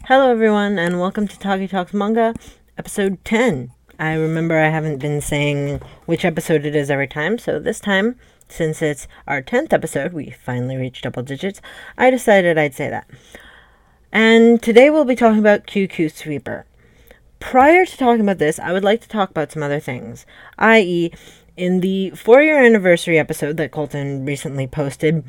Hello everyone, and welcome to Taki Talks Manga, episode 10. I remember I haven't been saying which episode it is every time, so this time, since it's our 10th episode, we finally reached double digits, I decided I'd say that. And today we'll be talking about QQ Sweeper. Prior to talking about this, I would like to talk about some other things, i.e., in the 4-year anniversary episode that Colton recently posted,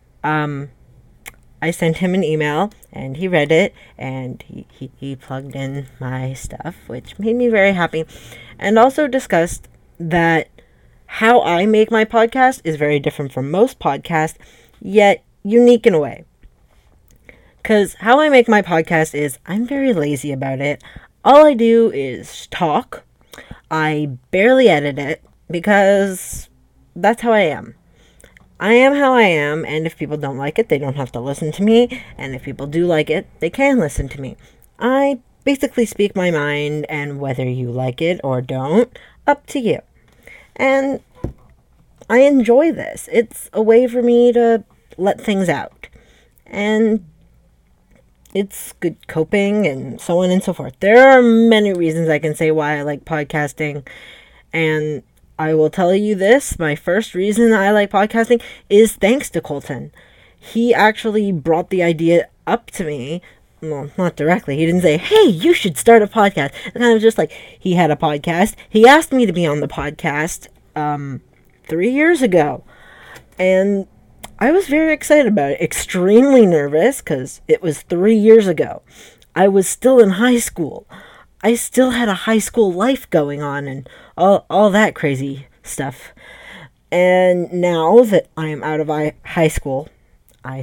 I sent him an email, and he read it, and he plugged in my stuff, which made me very happy, and also discussed that how I make my podcast is very different from most podcasts, yet unique in a way. Because how I make my podcast is, I'm very lazy about it. All I do is talk. I barely edit it, because that's how I am. I am how I am, and if people don't like it, they don't have to listen to me, and if people do like it, they can listen to me. I basically speak my mind, and whether you like it or don't, up to you. And I enjoy this. It's a way for me to let things out. And it's good coping, and so on and so forth. There are many reasons I can say why I like podcasting, and I will tell you this, my first reason I like podcasting is thanks to Colton. He actually brought the idea up to me. Well, not directly. He didn't say, hey, you should start a podcast. It's kind of just like, he had a podcast. He asked me to be on the podcast 3 years ago. And I was very excited about it. Extremely nervous, because it was 3 years ago. I was still in high school. I still had a high school life going on and all that crazy stuff. And now that I am out of high school, I'm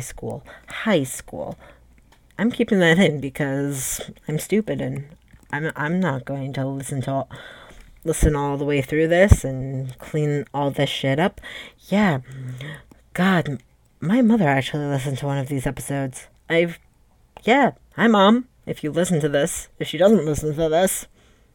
keeping that in because I'm stupid and I'm not going to listen all the way through this and clean all this shit up. Yeah, God, my mother actually listened to one of these episodes. Hi Mom. If you listen to this. If she doesn't listen to this.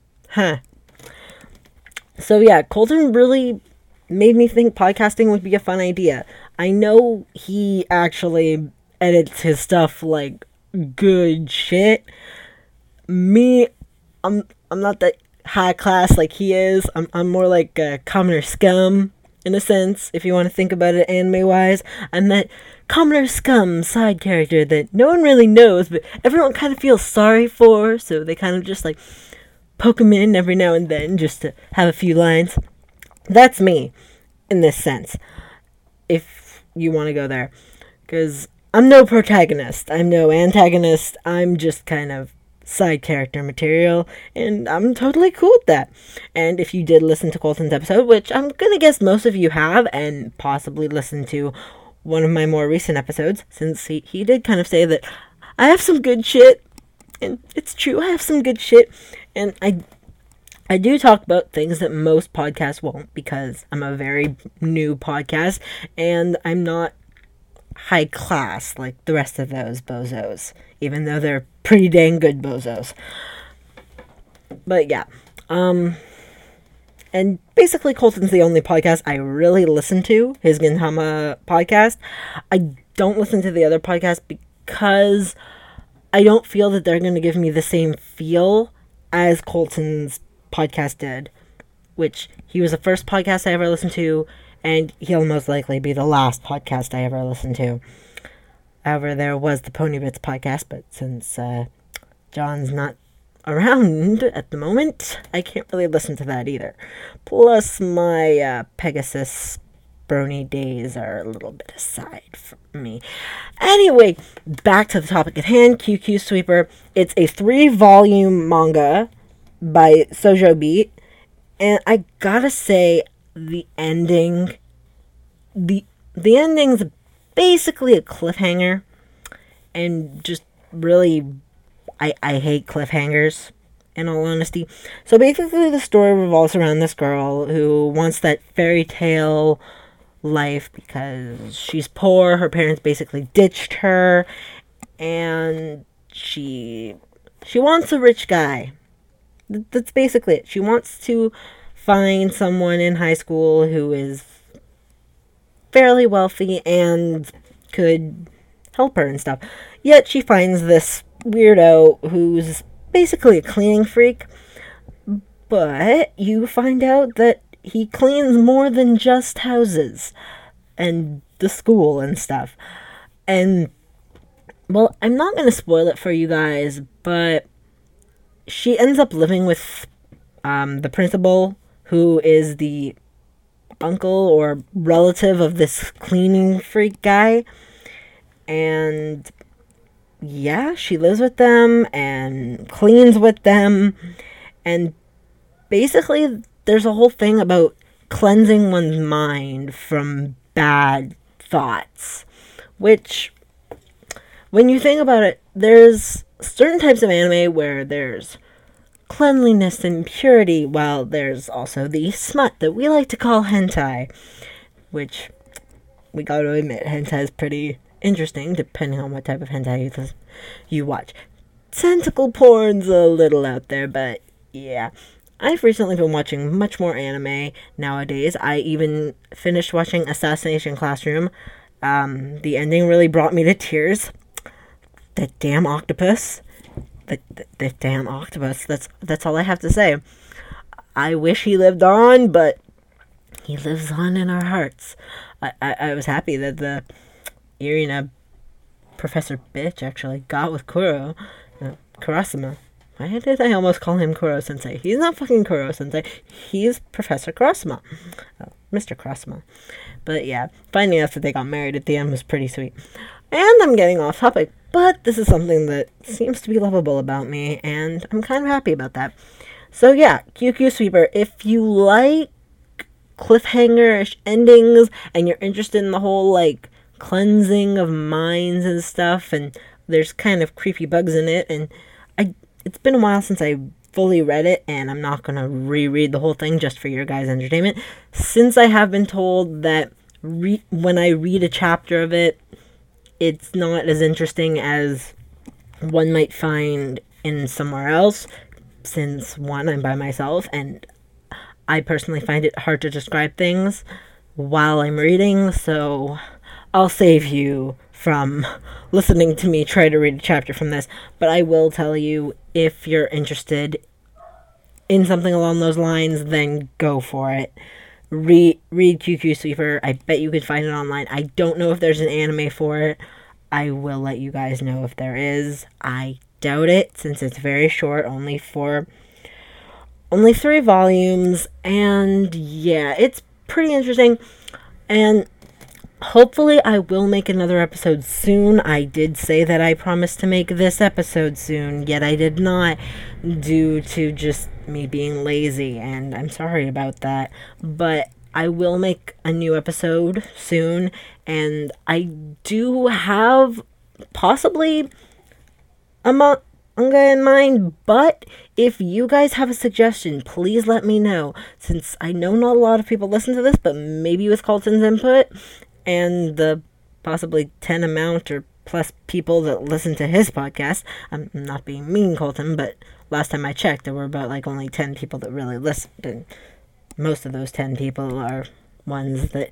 So yeah, Colton really made me think podcasting would be a fun idea. I know he actually edits his stuff like good shit. Me, I'm not that high class like he is. I'm more like a commoner scum, in a sense, if you want to think about it anime-wise. I'm that commoner scum side character that no one really knows, but everyone kind of feels sorry for, so they kind of just like poke him in every now and then just to have a few lines. That's me, in this sense, if you want to go there. Because I'm no protagonist, I'm no antagonist, I'm just kind of side character material, and I'm totally cool with that. And if you did listen to Colton's episode, which I'm gonna guess most of you have, and possibly listen to one of my more recent episodes, since he did kind of say that I have some good shit, and it's true, I have some good shit, and I do talk about things that most podcasts won't, because I'm a very new podcast, and I'm not high class like the rest of those bozos, even though they're pretty dang good bozos. But yeah, and basically Colton's the only podcast I really listen to, his Gintama podcast. I don't listen to the other podcasts because I don't feel that they're going to give me the same feel as Colton's podcast did, which he was the first podcast I ever listened to, and he'll most likely be the last podcast I ever listened to. However, there was the Pony Bits podcast, but since John's not around at the moment, I can't really listen to that either. Plus, my Pegasus Brony days are a little bit aside from me. Anyway, back to the topic at hand, QQ Sweeper. It's a 3-volume manga by Sojo Beat, and I gotta say, the ending's basically a cliffhanger, and just really, I hate cliffhangers, in all honesty. So basically the story revolves around this girl who wants that fairy tale life because she's poor, her parents basically ditched her, and she wants a rich guy. That's basically it. She wants to find someone in high school who is fairly wealthy and could help her and stuff. Yet she finds this weirdo who's basically a cleaning freak, but you find out that he cleans more than just houses and the school and stuff. And, well, I'm not going to spoil it for you guys, but she ends up living with the principal, who is the uncle or relative of this cleaning freak guy. And yeah, she lives with them and cleans with them. And basically, there's a whole thing about cleansing one's mind from bad thoughts. Which, when you think about it, there's certain types of anime where there's cleanliness and purity, while there's also the smut that we like to call hentai. Which, we gotta admit, hentai is pretty interesting, depending on what type of hentai you watch. Tentacle porn's a little out there, but yeah. I've recently been watching much more anime nowadays. I even finished watching Assassination Classroom. The ending really brought me to tears. That damn octopus. The damn octopus. That's all I have to say. I wish he lived on, but he lives on in our hearts. I was happy that the Irina Professor Bitch actually got with Kuro. Kurosama. Why did I almost call him Kuro-sensei? He's not fucking Kuro-sensei. He's Professor Kurosama. Mr. Kurosama. But yeah, finding out that they got married at the end was pretty sweet. And I'm getting off topic, but this is something that seems to be lovable about me, and I'm kind of happy about that. So yeah, QQ Sweeper, if you like cliffhanger-ish endings, and you're interested in the whole, like, cleansing of minds and stuff, and there's kind of creepy bugs in it, and it's been a while since I fully read it, and I'm not going to reread the whole thing just for your guys' entertainment, since I have been told that when I read a chapter of it, it's not as interesting as one might find in somewhere else, since, one, I'm by myself, and I personally find it hard to describe things while I'm reading, so I'll save you from listening to me try to read a chapter from this, but I will tell you, if you're interested in something along those lines, then go for it. Read QQ Sweeper. I bet you could find it online. I don't know if there's an anime for it. I will let you guys know if there is. I doubt it, since it's very short, only 3 volumes, and yeah, it's pretty interesting, and hopefully I will make another episode soon. I did say that I promised to make this episode soon, yet I did not, due to just me being lazy, and I'm sorry about that, but I will make a new episode soon, and I do have possibly a manga in mind, but if you guys have a suggestion, please let me know, since I know not a lot of people listen to this, but maybe with Colton's input, and the possibly 10 amount or plus people that listen to his podcast. I'm not being mean, Colton, but last time I checked, there were about like only 10 people that really listened, and most of those 10 people are ones that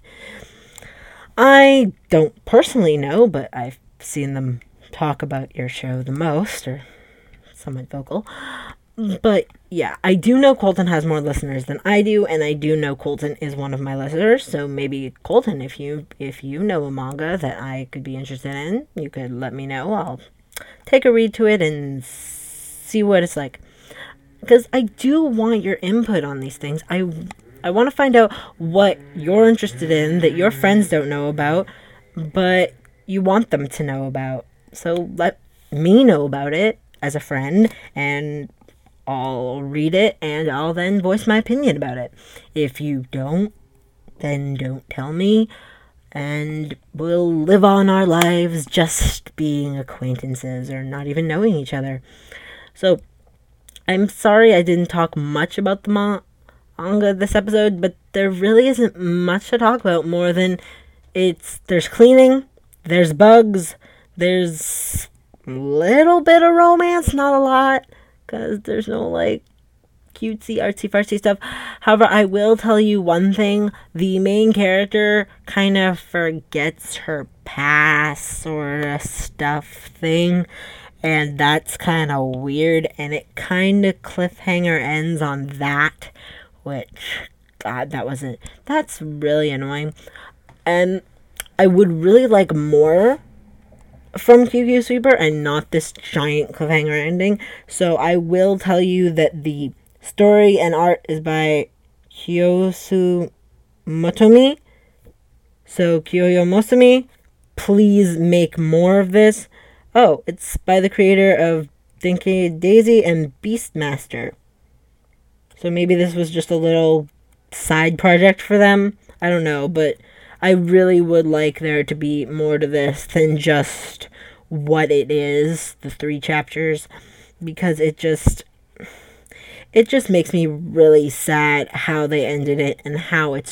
I don't personally know, but I've seen them talk about your show the most, or somewhat vocal. But yeah, I do know Colton has more listeners than I do, and I do know Colton is one of my listeners, so maybe Colton, if you know a manga that I could be interested in, you could let me know. I'll take a read to it and see what it's like, because I do want your input on these things. I want to find out what you're interested in that your friends don't know about, but you want them to know about. So let me know about it as a friend, and I'll read it, and I'll then voice my opinion about it. If you don't, then don't tell me, and we'll live on our lives just being acquaintances or not even knowing each other. So, I'm sorry I didn't talk much about the manga this episode, but there really isn't much to talk about more than there's cleaning, there's bugs, there's a little bit of romance, not a lot, because there's no, like, cutesy, artsy-fartsy stuff. However, I will tell you one thing. The main character kind of forgets her past sort of stuff thing. and that's kind of weird, and it kind of cliffhanger ends on that, which, God, that's really annoying. And I would really like more from QQ Sweeper and not this giant cliffhanger ending. So I will tell you that the story and art is by Kyosu Motomi. So Kyoyo Motomi, please make more of this. Oh, it's by the creator of Denki Daisy and Beastmaster. So maybe this was just a little side project for them. I don't know, but I really would like there to be more to this than just what it is, the 3 chapters, because it just makes me really sad how they ended it and how it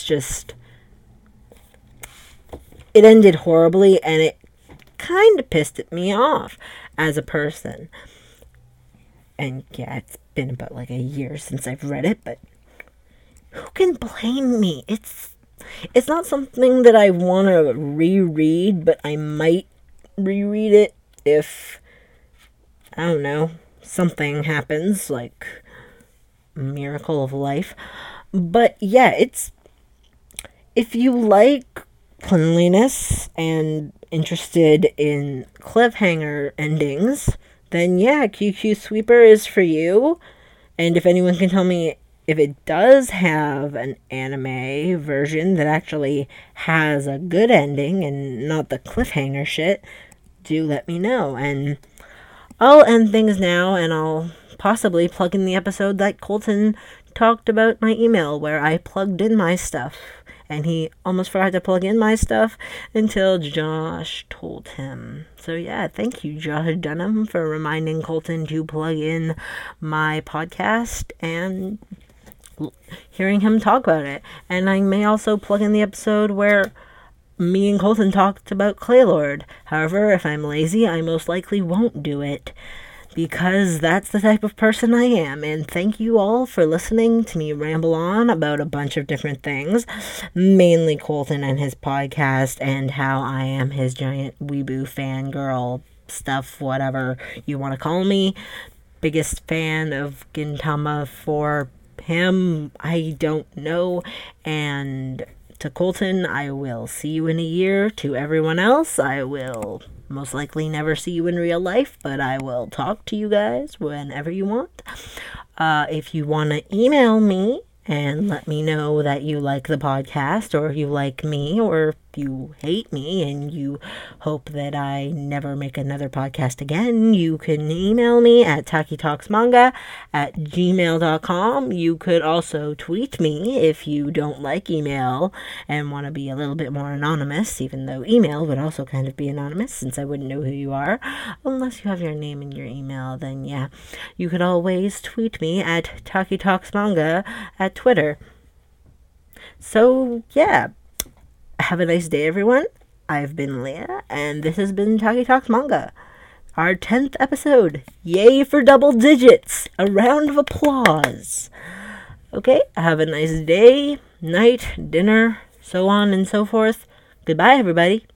ended horribly, and it kind of pissed me off as a person. And yeah, it's been about like a year since I've read it, but who can blame me? It's not something that I want to reread, but I might reread it if, I don't know, something happens, like a miracle of life. But yeah, if you like cleanliness and interested in cliffhanger endings, then yeah, QQ Sweeper is for you. And if anyone can tell me if it does have an anime version that actually has a good ending and not the cliffhanger shit, do let me know. And I'll end things now, and I'll possibly plug in the episode that Colton talked about my email, where I plugged in my stuff. And he almost forgot to plug in my stuff until Josh told him. So yeah, thank you, Josh Dunham, for reminding Colton to plug in my podcast and hearing him talk about it. And I may also plug in the episode where me and Colton talked about Claylord. However, if I'm lazy, I most likely won't do it, because that's the type of person I am. And thank you all for listening to me ramble on about a bunch of different things, mainly Colton and his podcast and how I am his giant weeboo fangirl stuff, whatever you want to call me. Biggest fan of Gintama for him, I don't know. And to Colton, I will see you in a year. To everyone else, I will most likely never see you in real life, but I will talk to you guys whenever you want. If you want to email me and let me know that you like the podcast, or you like me, or you hate me and you hope that I never make another podcast again, you can email me at takitalksmanga@gmail.com. You could also tweet me if you don't like email and want to be a little bit more anonymous, even though email would also kind of be anonymous since I wouldn't know who you are. Unless you have your name in your email, then yeah, you could always tweet me at takitalksmanga at Twitter. So yeah, have a nice day, everyone. I've been Leah, and this has been Taki Talks Manga, our 10th episode. Yay for double digits! A round of applause. Okay, have a nice day, night, dinner, so on and so forth. Goodbye, everybody.